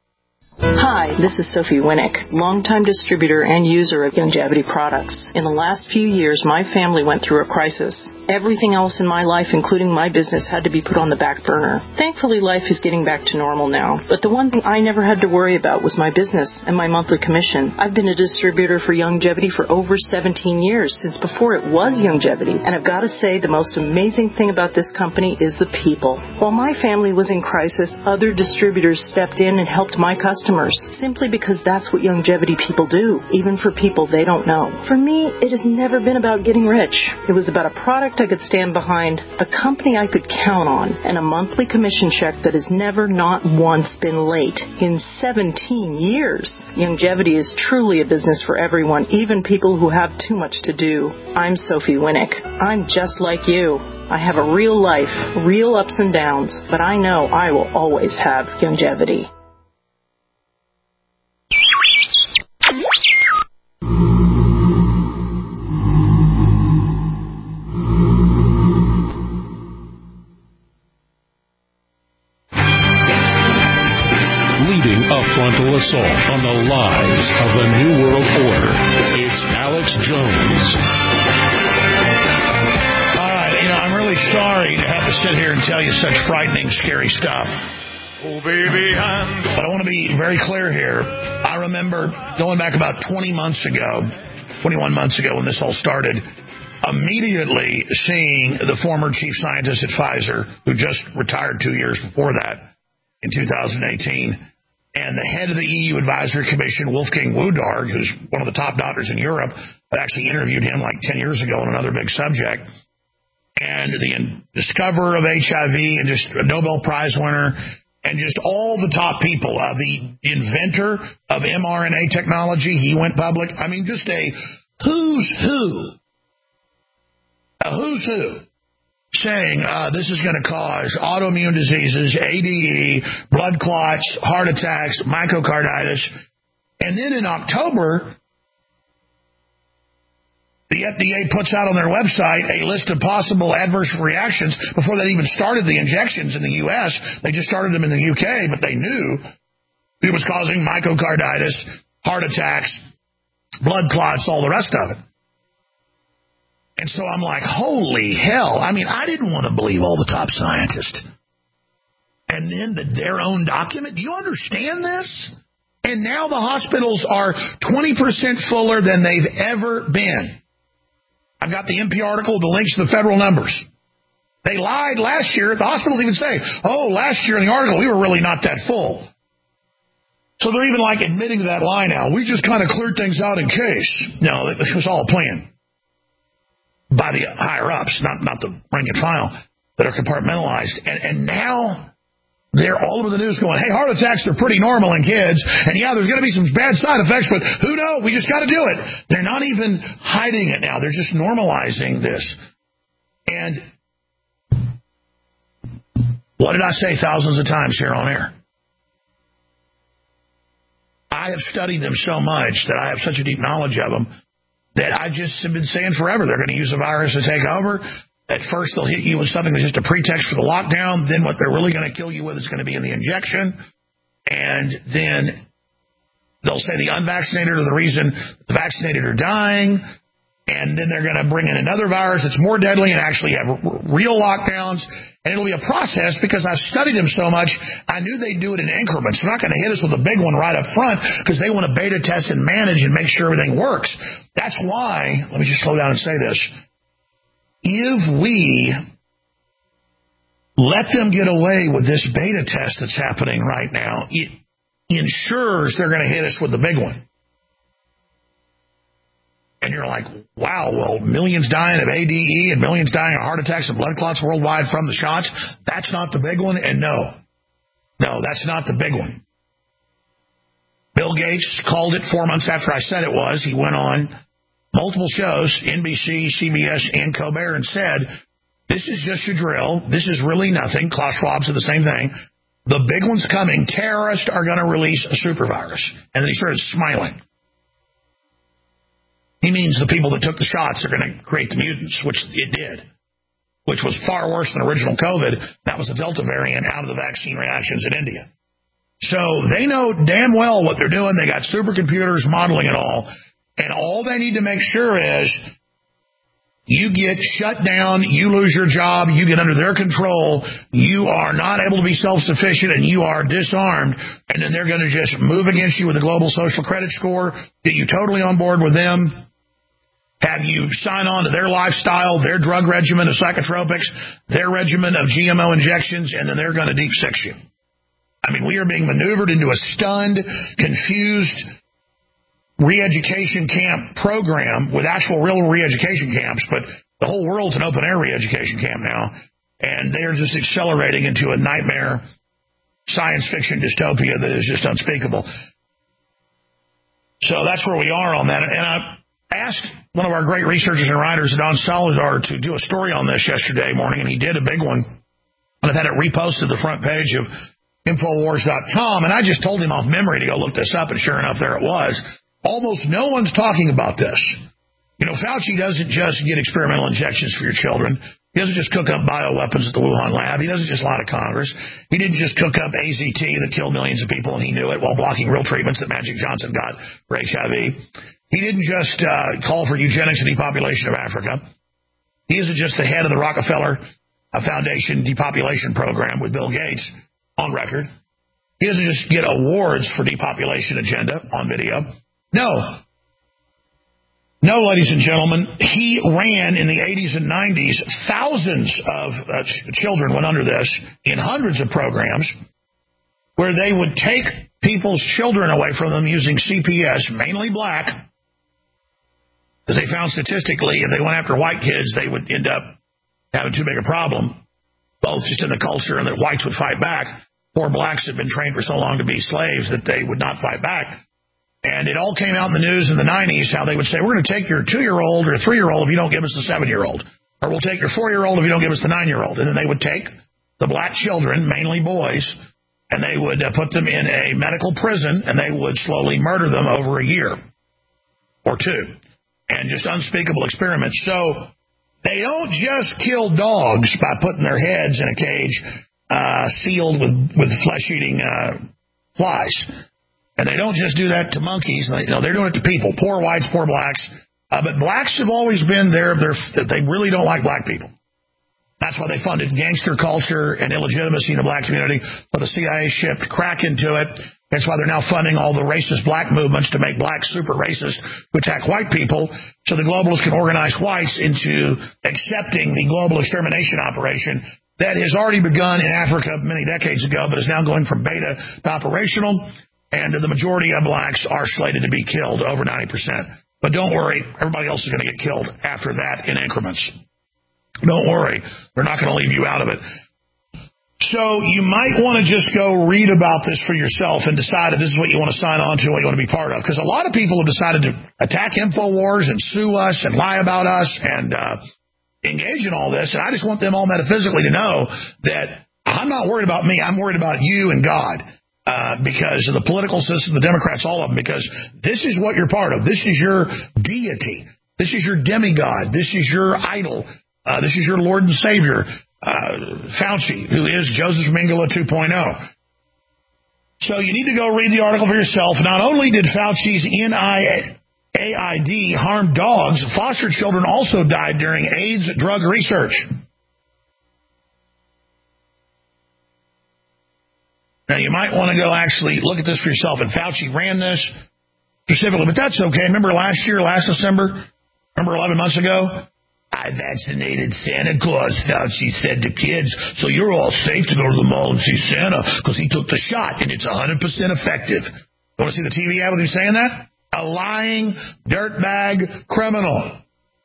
[SPEAKER 22] Hi, this is Sophie Winnick, longtime distributor and user of Youngevity products. In the last few years, my family went through a crisis. Everything else in my life, including my business, had to be put on the back burner. Thankfully, life is getting back to normal now. But the one thing I never had to worry about was my business and my monthly commission. I've been a distributor for Youngevity for over seventeen years, since before it was Youngevity. And I've got to say, the most amazing thing about this company is the people. While my family was in crisis, other distributors stepped in and helped my customers, simply because that's what Youngevity people do, even for people they don't know. For me, it has never been about getting rich. It was about a product I could stand behind, a company I could count on, and a monthly commission check that has never, not once, been late in seventeen years. Youngevity is truly a business for everyone, even people who have too much to do. I'm Sophie Winnick. I'm just like you. I have a real life, real ups and downs, but I know I will always have Youngevity.
[SPEAKER 13] A frontal assault on the lies of the New World Order. It's Alex Jones.
[SPEAKER 12] All right, you know, I'm really sorry to have to sit here and tell you such frightening, scary stuff. Oh, baby, I'm... But I want to be very clear here. I remember going back about twenty months ago, twenty-one months ago when this all started, immediately seeing the former chief scientist at Pfizer, who just retired two years before that, in two thousand eighteen, and the head of the E U Advisory Commission, Wolfgang Wodarg, who's one of the top doctors in Europe. I actually interviewed him like ten years ago on another big subject. And the discoverer of H I V and just a Nobel Prize winner and just all the top people. Uh, the inventor of mRNA technology, he went public. I mean, just a who's who. A who's who. Saying uh, this is going to cause autoimmune diseases, A D E, blood clots, heart attacks, myocarditis. And then in October, the F D A puts out on their website a list of possible adverse reactions before they even started the injections in the U S. They just started them in the U K, but they knew it was causing myocarditis, heart attacks, blood clots, all the rest of it. And so I'm like, holy hell. I mean, I didn't want to believe all the top scientists. And then the, their own document. Do you understand this? And now the hospitals are twenty percent fuller than they've ever been. I've got the N P R article, the links to the federal numbers. They lied last year. The hospitals even say, oh, last year in the article, we were really not that full. So they're even like admitting to that lie now. We just kind of cleared things out in case. No, it was all a plan by the higher-ups, not, not the rank and file that are compartmentalized. And, and now they're all over the news going, hey, heart attacks are pretty normal in kids. And, yeah, there's going to be some bad side effects, but who knows? We just got to do it. They're not even hiding it now. They're just normalizing this. And what did I say thousands of times here on air? I have studied them so much that I have such a deep knowledge of them that I just have been saying forever they're going to use a virus to take over. At first, they'll hit you with something that's just a pretext for the lockdown. Then what they're really going to kill you with is going to be in the injection. And then they'll say the unvaccinated are the reason the vaccinated are dying. And then they're going to bring in another virus that's more deadly and actually have r- real lockdowns. And it'll be a process because I've studied them so much, I knew they'd do it in increments. They're not going to hit us with a big one right up front because they want to beta test and manage and make sure everything works. That's why, let me just slow down and say this. If we let them get away with this beta test that's happening right now, it ensures they're going to hit us with the big one. And you're like, wow, well, millions dying of A D E and millions dying of heart attacks and blood clots worldwide from the shots. That's not the big one. And no, no, that's not the big one. Bill Gates called it four months after I said it was. He went on multiple shows, N B C, C B S, and Colbert, and said, this is just a drill. This is really nothing. Klaus Schwab said the same thing. The big one's coming. Terrorists are going to release a super virus. And then he started smiling. He means the people that took the shots are going to create the mutants, which it did, which was far worse than original COVID. That was the Delta variant out of the vaccine reactions in India. So they know damn well what they're doing. They got supercomputers modeling it all. And all they need to make sure is you get shut down, you lose your job, you get under their control, you are not able to be self-sufficient, and you are disarmed. And then they're going to just move against you with a global social credit score, get you totally on board with them, have you sign on to their lifestyle, their drug regimen of psychotropics, their regimen of G M O injections, and then they're going to deep six you. I mean, we are being maneuvered into a stunned, confused re-education camp program with actual real re-education camps, but the whole world's an open-air re-education camp now, and they are just accelerating into a nightmare science fiction dystopia that is just unspeakable. So that's where we are on that. And I asked one of our great researchers and writers, Don Salazar, to do a story on this yesterday morning, and he did a big one. And I've had it reposted to the front page of Infowars dot com, and I just told him off memory to go look this up, and sure enough, there it was. Almost no one's talking about this. You know, Fauci doesn't just get experimental injections for your children. He doesn't just cook up bioweapons at the Wuhan lab. He doesn't just lie to Congress. He didn't just cook up A Z T that killed millions of people, and he knew it, while blocking real treatments that Magic Johnson got for H I V. He didn't just uh, call for eugenics and depopulation of Africa. He isn't just the head of the Rockefeller Foundation depopulation program with Bill Gates on record. He doesn't just get awards for depopulation agenda on video. No. No, ladies and gentlemen, he ran in the eighties and nineties. Thousands of uh, ch- children went under this in hundreds of programs where they would take people's children away from them using C P S, mainly black, because they found statistically if they went after white kids, they would end up having too big a problem, both just in the culture and that whites would fight back. Poor blacks had been trained for so long to be slaves that they would not fight back. And it all came out in the news in the nineties how they would say, we're going to take your two-year-old or three-year-old if you don't give us the seven-year-old. Or we'll take your four-year-old if you don't give us the nine-year-old. And then they would take the black children, mainly boys, and they would uh, put them in a medical prison, and they would slowly murder them over a year or two. And just unspeakable experiments. So they don't just kill dogs by putting their heads in a cage uh, sealed with, with flesh-eating uh, flies. And they don't just do that to monkeys. They, you know, they're doing it to people, poor whites, poor blacks, Uh, but blacks have always been there. They're, they really don't like black people. That's why they funded gangster culture and illegitimacy in the black community. But the C I A shipped crack into it. That's why they're now funding all the racist black movements to make blacks super racist, to attack white people, so the globalists can organize whites into accepting the global extermination operation that has already begun in Africa many decades ago, but is now going from beta to operational, and the majority of blacks are slated to be killed, over ninety percent. But don't worry, everybody else is going to get killed after that in increments. Don't worry, they're not going to leave you out of it. So you might want to just go read about this for yourself and decide if this is what you want to sign on to, what you want to be part of. Because a lot of people have decided to attack InfoWars and sue us and lie about us and uh, engage in all this. And I just want them all metaphysically to know that I'm not worried about me. I'm worried about you and God. Uh, because of the political system, the Democrats, all of them, because this is what you're part of. This is your deity. This is your demigod. This is your idol. Uh, this is your Lord and Savior, uh, Fauci, who is Joseph Mengele two point oh. So you need to go read the article for yourself. Not only did Fauci's N I A I D harm dogs, foster children also died during AIDS drug research. Now, you might want to go actually look at this for yourself. And Fauci ran this specifically, but that's okay. Remember last year, last December? Remember eleven months ago? I vaccinated Santa Claus, Fauci said to kids, so you're all safe to go to the mall and see Santa because he took the shot and it's one hundred percent effective. You want to see the T V ad with him saying that? A lying dirtbag criminal.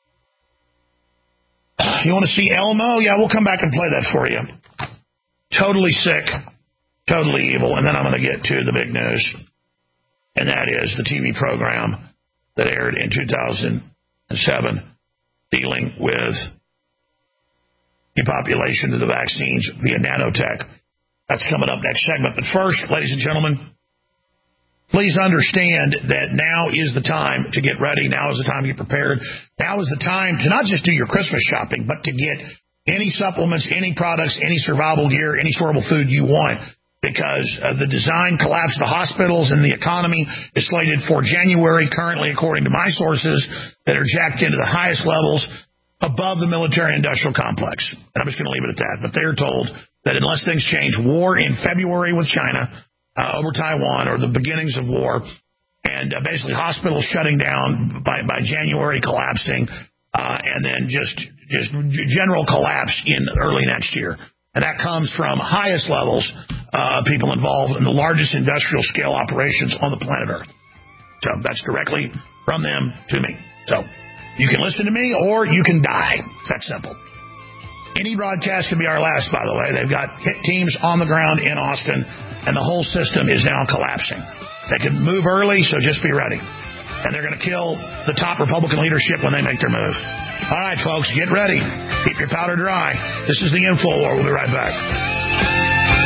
[SPEAKER 12] You want to see Elmo? Yeah, we'll come back and play that for you. Totally sick. Totally evil. And then I'm going to get to the big news. And that is the T V program that aired in two thousand seven dealing with depopulation of the vaccines via nanotech. That's coming up next segment. But first, ladies and gentlemen, please understand that now is the time to get ready. Now is the time to get prepared. Now is the time to not just do your Christmas shopping, but to get any supplements, any products, any survival gear, any storable food you want. Because uh, the design collapse of the hospitals and the economy is slated for January, currently, according to my sources, that are jacked into the highest levels above the military-industrial complex. And I'm just going to leave it at that. But they're told that unless things change, war in February with China uh, over Taiwan, or the beginnings of war, and uh, basically hospitals shutting down by, by January, collapsing, uh, and then just, just general collapse in early next year. And that comes from highest levels of uh, people involved in the largest industrial scale operations on the planet Earth. So that's directly from them to me. So you can listen to me or you can die. It's that simple. Any broadcast can be our last, by the way. They've got hit teams on the ground in Austin, and the whole system is now collapsing. They can move early, so just be ready. And they're going to kill the top Republican leadership when they make their move. All right, folks, get ready. Keep your powder dry. This is the InfoWar. We'll be right back.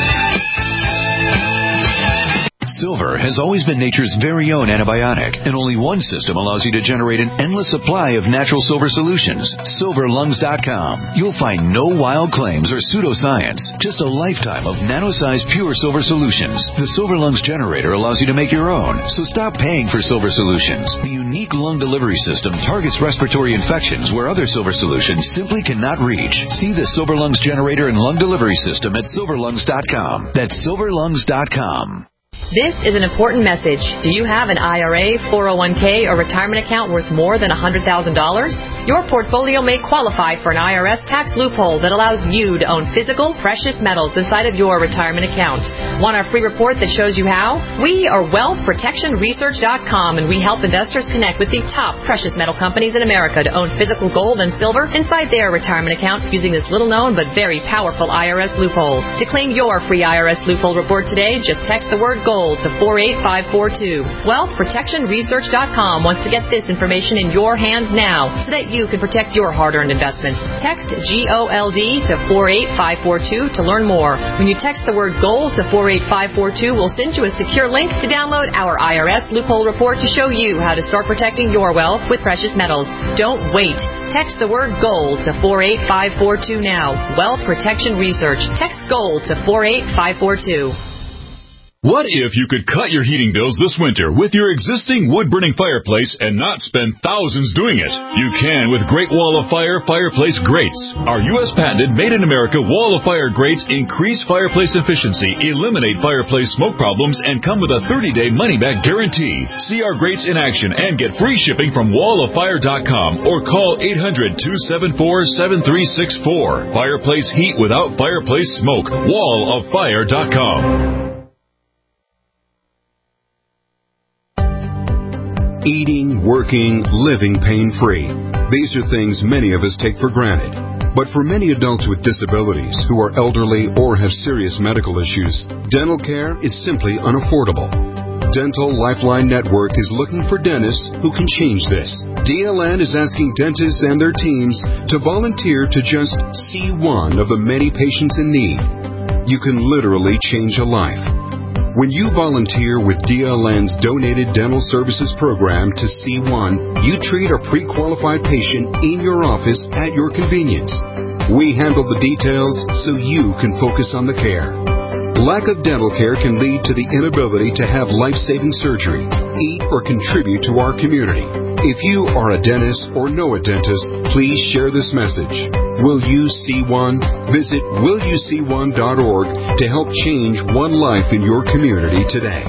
[SPEAKER 1] Silver has always been nature's very own antibiotic, and only one system allows you to generate an endless supply of natural silver solutions. silver lungs dot com. You'll find no wild claims or pseudoscience, just a lifetime of nano-sized pure silver solutions. The Silver Lungs generator allows you to make your own, so stop paying for silver solutions. The unique lung delivery system targets respiratory infections where other silver solutions simply cannot reach. See the Silver Lungs generator and lung delivery system at silver lungs dot com. That's silver lungs dot com.
[SPEAKER 3] This is an important message. Do you have an I R A, four oh one k, or retirement account worth more than one hundred thousand dollars? Your portfolio may qualify for an I R S tax loophole that allows you to own physical, precious metals inside of your retirement account. Want our free report that shows you how? We are wealth protection research dot com, and we help investors connect with the top precious metal companies in America to own physical gold and silver inside their retirement account using this little-known but very powerful I R S loophole. To claim your free I R S loophole report today, just text the word gold to four eight five four two. wealth protection research dot com wants to get this information in your hands now so that you can protect your hard-earned investments. Text G O L D to four eight five four two to learn more. When you text the word GOLD to four eight five four two, we'll send you a secure link to download our I R S loophole report to show you how to start protecting your wealth with precious metals. Don't wait. Text the word GOLD to four eight five four two now. Wealth Protection Research. Text GOLD to four eight five four two.
[SPEAKER 5] What if you could cut your heating bills this winter with your existing wood-burning fireplace and not spend thousands doing it? You can with Great Wall of Fire Fireplace Grates. Our U S patented made-in-America Wall of Fire grates increase fireplace efficiency, eliminate fireplace smoke problems, and come with a thirty-day money-back guarantee. See our grates in action and get free shipping from wall of fire dot com or call eight hundred, two seven four, seven three six four. Fireplace heat without fireplace smoke. wall of fire dot com.
[SPEAKER 6] Eating, working, living pain-free. These are things many of us take for granted. But for many adults with disabilities who are elderly or have serious medical issues, dental care is simply unaffordable. Dental Lifeline Network is looking for dentists who can change this. D L N is asking dentists and their teams to volunteer to just see one of the many patients in need. You can literally change a life. When you volunteer with D L N's Donated Dental Services Program to C one, you treat a pre-qualified patient in your office at your convenience. We handle the details so you can focus on the care. Lack of dental care can lead to the inability to have life-saving surgery, eat, or contribute to our community. If you are a dentist or know a dentist, please share this message. Will you see one? Visit will you see one dot org to help change one life in your community today.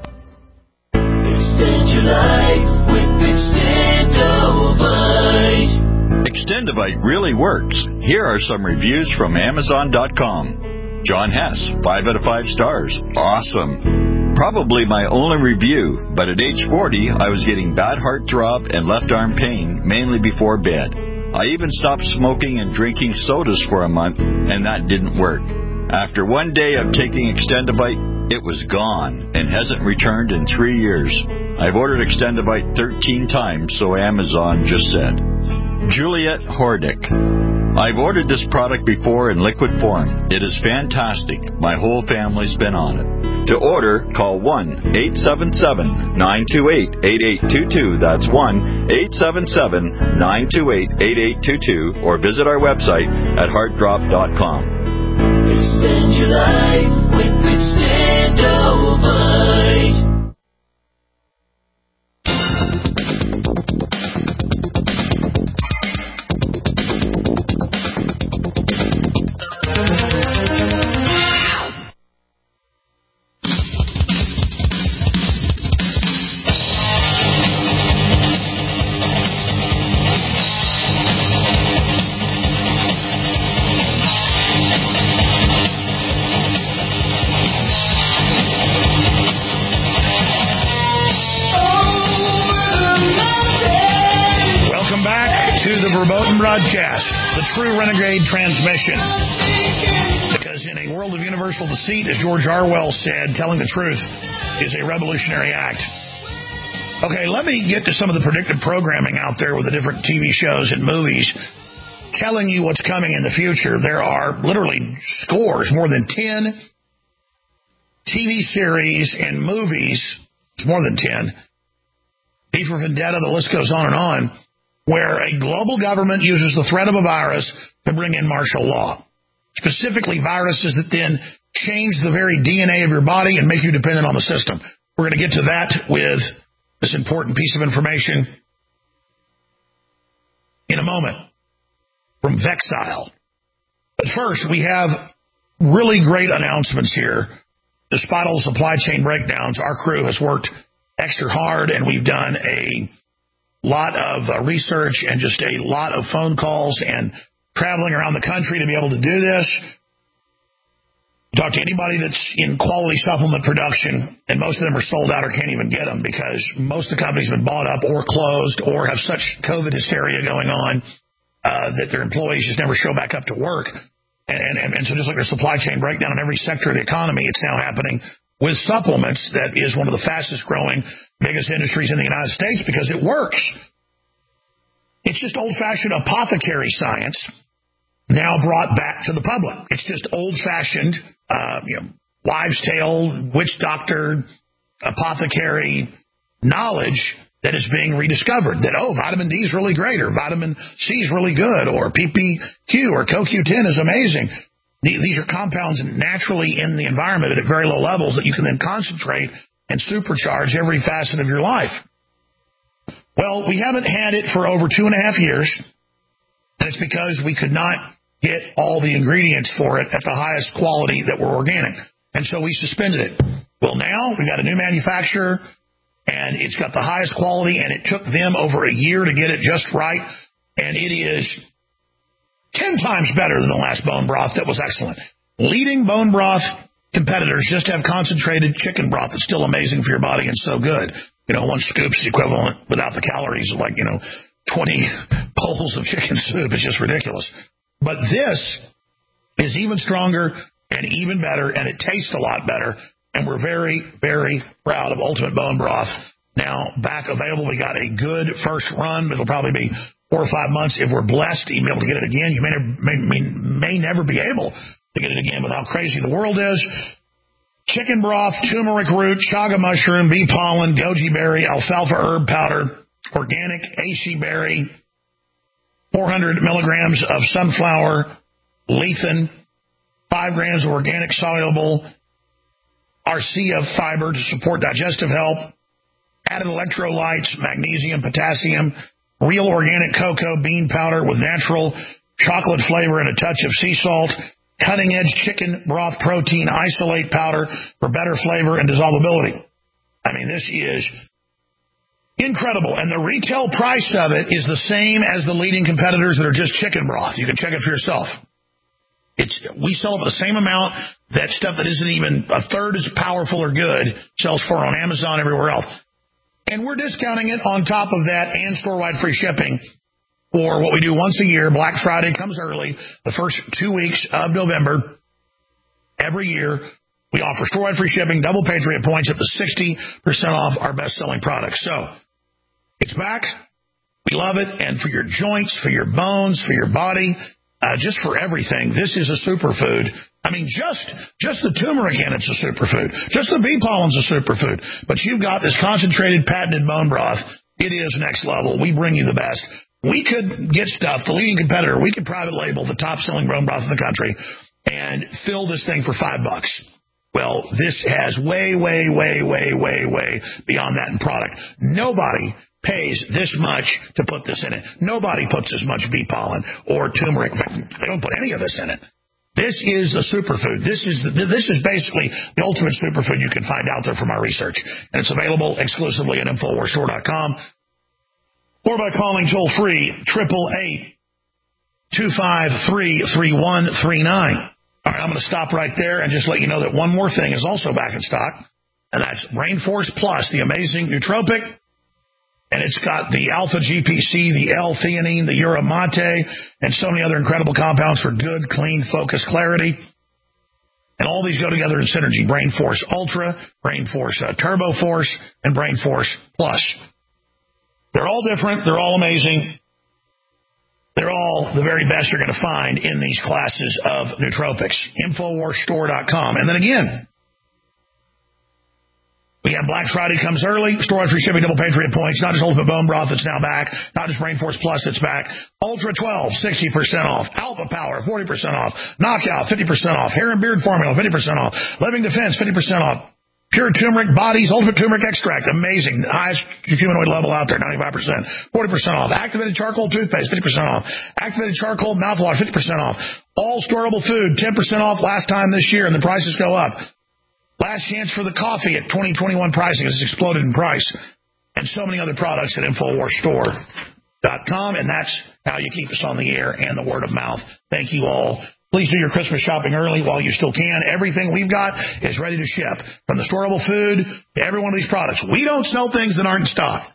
[SPEAKER 23] Extend your life with Extendovite.
[SPEAKER 24] Extendovite really works. Here are some reviews from Amazon dot com. John Hess, five out of five stars. Awesome. Probably my only review, but at age forty, I was getting bad heart throb and left arm pain, mainly before bed. I even stopped smoking and drinking sodas for a month, and that didn't work. After one day of taking Extendovite, it was gone and hasn't returned in three years. I've ordered Extendovite thirteen times, so Amazon just said. Juliet Hordick. I've ordered this product before in liquid form. It is fantastic. My whole family's been on it. To order, call one eight seven seven, nine two eight, eight eight two two. That's one eight seven seven, nine two eight, eight eight two two. Or visit our website at heart drop dot com.
[SPEAKER 23] Extend your life with Extendovite.
[SPEAKER 12] Broadcast, the true renegade transmission. Because in a world of universal deceit, as George Orwell said, telling the truth is a revolutionary act. Okay, let me get to some of the predictive programming out there with the different T V shows and movies telling you what's coming in the future. There are literally scores, more than ten T V series and movies, it's more than ten, V for Vendetta, the list goes on and on, where a global government uses the threat of a virus to bring in martial law. Specifically, viruses that then change the very D N A of your body and make you dependent on the system. We're going to get to that with this important piece of information in a moment from Vexile. But first, we have really great announcements here. Despite all the supply chain breakdowns, our crew has worked extra hard, and we've done a lot of uh, research and just a lot of phone calls and traveling around the country to be able to do this. Talk to anybody that's in quality supplement production, and most of them are sold out or can't even get them because most of the companies have been bought up or closed or have such COVID hysteria going on uh, that their employees just never show back up to work. And, and, and so just like there's supply chain breakdown in every sector of the economy, it's now happening with supplements. That is one of the fastest growing, biggest industries in the United States because it works. It's just old-fashioned apothecary science now brought back to the public. It's just old-fashioned, uh, you know, wives' tale, witch doctor, apothecary knowledge that is being rediscovered. That, oh, vitamin D is really great, or vitamin C is really good, or P P Q or Co Q ten is amazing. These are compounds naturally in the environment at very low levels that you can then concentrate and supercharge every facet of your life. Well, we haven't had it for over two and a half years, and it's because we could not get all the ingredients for it at the highest quality that were organic. And so we suspended it. Well, now we've got a new manufacturer, and it's got the highest quality, and it took them over a year to get it just right, and it is ten times better than the last bone broth that was excellent. Leading bone broth competitors just have concentrated chicken broth that's still amazing for your body and so good. You know, one scoop is equivalent without the calories of like, you know, twenty bowls of chicken soup. It's just ridiculous. But this is even stronger and even better, and it tastes a lot better. And we're very, very proud of Ultimate Bone Broth. Now, back available. We got a good first run, but it'll probably be four or five months. If we're blessed to be able to get it again, you may, may, may, may never be able to get it again with how crazy the world is. Chicken broth, turmeric root, chaga mushroom, bee pollen, goji berry, alfalfa herb powder, organic reishi berry, four hundred milligrams of sunflower lecithin, five grams of organic soluble arcia fiber to support digestive health, added electrolytes, magnesium, potassium, real organic cocoa bean powder with natural chocolate flavor and a touch of sea salt, cutting-edge chicken broth protein isolate powder for better flavor and dissolvability. I mean, this is incredible. And the retail price of it is the same as the leading competitors that are just chicken broth. You can check it for yourself. It's we sell it for the same amount that stuff that isn't even a third as powerful or good sells for on Amazon, everywhere else. And we're discounting it on top of that and store-wide free shipping. Or what we do once a year, Black Friday comes early, the first two weeks of November. Every year, we offer store-wide free shipping, double Patriot points, up to sixty percent off our best-selling products. So, it's back. We love it. And for your joints, for your bones, for your body, uh, just for everything, this is a superfood. I mean, just just the turmeric in it's a superfood. Just the bee pollen's a superfood. But you've got this concentrated, patented bone broth. It is next level. We bring you the best. We could get stuff, the leading competitor, we could private label the top-selling bone broth in the country and fill this thing for five bucks. Well, this has way, way, way, way, way, way beyond that in product. Nobody pays this much to put this in it. Nobody puts as much bee pollen or turmeric. They don't put any of this in it. This is a superfood. This is the, this is basically the ultimate superfood you can find out there from our research. And it's available exclusively at Infowars Store dot com. Or by calling toll-free, eight eight eight, two five three, three one three nine. All right, I'm going to stop right there and just let you know that one more thing is also back in stock, and that's Rainforce Plus, the amazing nootropic. And it's got the alpha-G P C, the L-theanine, the Uramate, and so many other incredible compounds for good, clean, focused clarity. And all these go together in synergy. Brainforce Ultra, Brainforce uh, Turbo Force, and Brainforce Plus. They're all different. They're all amazing. They're all the very best you're going to find in these classes of nootropics. Infowars Store dot com. And then again, we have Black Friday comes early. Store free shipping, double Patriot points. Not just Ultimate Bone Broth that's now back. Not just Brainforce Plus that's back. Ultra twelve, sixty percent off. Alpha Power, forty percent off. Knockout, fifty percent off. Hair and Beard Formula, fifty percent off. Living Defense, fifty percent off. Pure Turmeric Bodies Ultimate Turmeric Extract, amazing, the highest humanoid level out there, ninety-five percent, forty percent off. Activated Charcoal Toothpaste, fifty percent off. Activated Charcoal Mouthwash, fifty percent off. All storable food, ten percent off last time this year, and the prices go up. Last chance for the coffee at twenty twenty-one pricing. It's exploded in price. And so many other products at Infowars Store dot com, and that's how you keep us on the air and the word of mouth. Thank you all. Please do your Christmas shopping early while you still can. Everything we've got is ready to ship. From the storable food to every one of these products. We don't sell things that aren't in stock.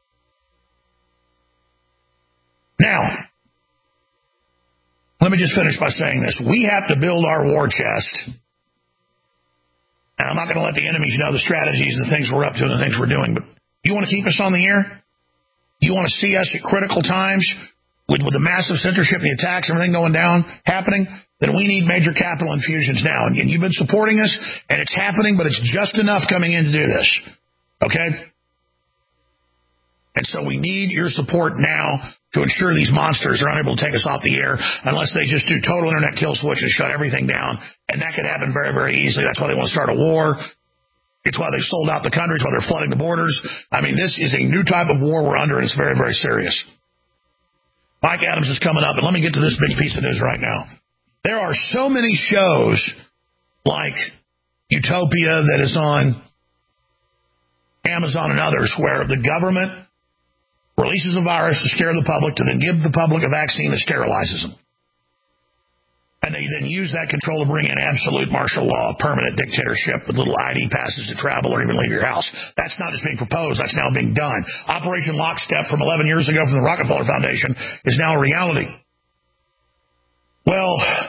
[SPEAKER 12] Now, let me just finish by saying this. We have to build our war chest. And I'm not going to let the enemies know the strategies and the things we're up to and the things we're doing. But you want to keep us on the air? You want to see us at critical times with, with the massive censorship and the attacks, everything going down, happening? Then we need major capital infusions now. And you've been supporting us, and it's happening, but it's just enough coming in to do this. Okay? And so we need your support now to ensure these monsters are unable to take us off the air unless they just do total internet kill switch and shut everything down. And that could happen very, very easily. That's why they want to start a war. It's why they sold out the countries, why they're flooding the borders. I mean, this is a new type of war we're under, and it's very, very serious. Mike Adams is coming up, and let me get to this big piece of news right now. There are so many shows like Utopia that is on Amazon and others where the government releases a virus to scare the public to then give the public a vaccine that sterilizes them. And they then use that control to bring in absolute martial law, permanent dictatorship with little I D passes to travel or even leave your house. That's not just being proposed. That's now being done. Operation Lockstep from eleven years ago from the Rockefeller Foundation is now a reality. Well,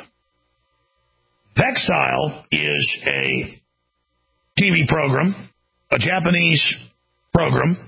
[SPEAKER 12] Vexile is a T V program, a Japanese program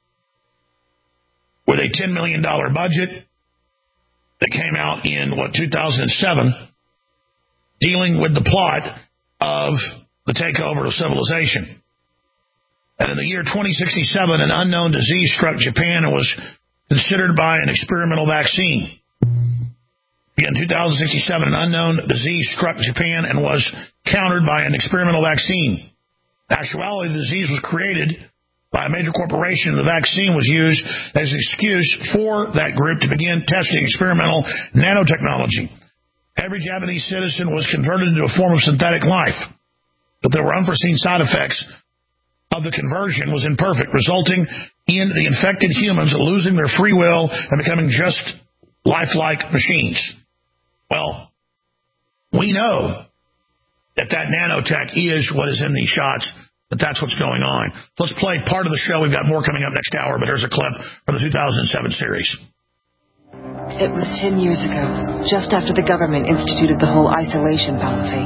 [SPEAKER 12] with a ten million dollars budget that came out in, what, two thousand seven, dealing with the plot of the takeover of civilization. And in the year twenty sixty-seven, an unknown disease struck Japan and was considered by an experimental vaccine. In two thousand sixty-seven, an unknown disease struck Japan and was countered by an experimental vaccine. In actuality, the disease was created by a major corporation. The vaccine was used as an excuse for that group to begin testing experimental nanotechnology. Every Japanese citizen was converted into a form of synthetic life, but there were unforeseen side effects of the conversion was imperfect, resulting in the infected humans losing their free will and becoming just lifelike machines. Well, we know that that nanotech is what is in these shots, that that's what's going on. Let's play part of the show. We've got more coming up next hour, but here's a clip from the two thousand seven series.
[SPEAKER 4] It was ten years ago, just after the government instituted the whole isolation policy.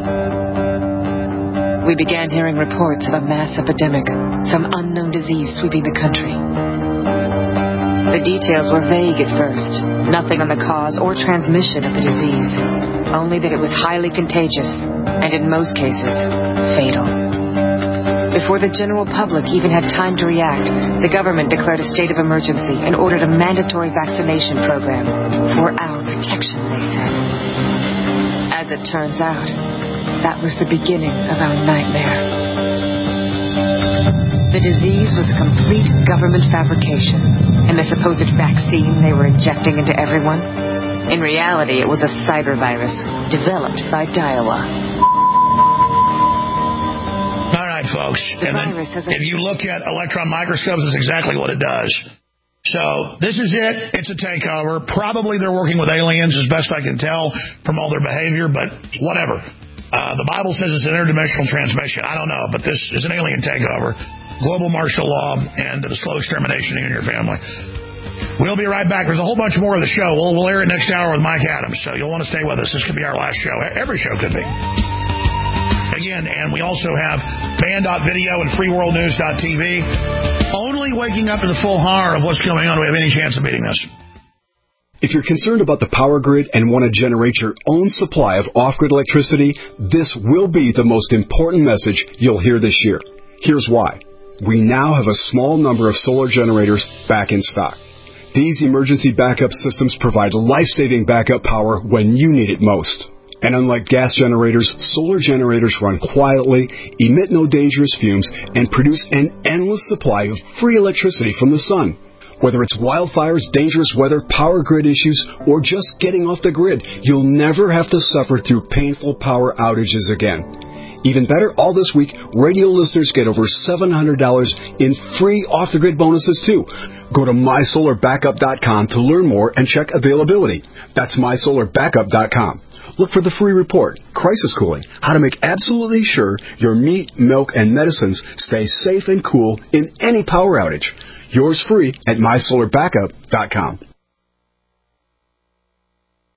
[SPEAKER 4] We began hearing reports of a mass epidemic, some unknown disease sweeping the country. The details were vague at first, nothing on the cause or transmission of the disease, only that it was highly contagious and in most cases, fatal. Before the general public even had time to react, the government declared a state of emergency and ordered a mandatory vaccination program for our protection, they said. As it turns out, that was the beginning of our nightmare. The disease was a complete government fabrication, and the supposed vaccine they were injecting into everyone, in reality, it was a cyber virus developed by Daiwa.
[SPEAKER 12] All right, folks. The and then if you look at electron microscopes, it's exactly what it does. So this is it. It's a takeover. Probably they're working with aliens, as best I can tell from all their behavior, but whatever. Uh, the Bible says it's an interdimensional transmission. I don't know, but this is an alien takeover. Global martial law and the slow extermination in your family. We'll be right back. There's a whole bunch more of the show. We'll, we'll air it next hour with Mike Adams, so you'll want to stay with us. This could be our last show. Every show could be. Again, and we also have band dot video and free world news dot t v. Only waking up to the full horror of what's going on, do we have any chance of beating this?
[SPEAKER 7] If you're concerned about the power grid and want to generate your own supply of off-grid electricity, this will be the most important message you'll hear this year. Here's why. We now have a small number of solar generators back in stock. These emergency backup systems provide life-saving backup power when you need it most. And unlike gas generators, solar generators run quietly, emit no dangerous fumes, and produce an endless supply of free electricity from the sun. Whether it's wildfires, dangerous weather, power grid issues, or just getting off the grid, you'll never have to suffer through painful power outages again. Even better, all this week, radio listeners get over seven hundred dollars in free off-the-grid bonuses, too. Go to my solar backup dot com to learn more and check availability. That's my solar backup dot com. Look for the free report, Crisis Cooling, how to make absolutely sure your meat, milk, and medicines stay safe and cool in any power outage. Yours free at my solar backup dot com.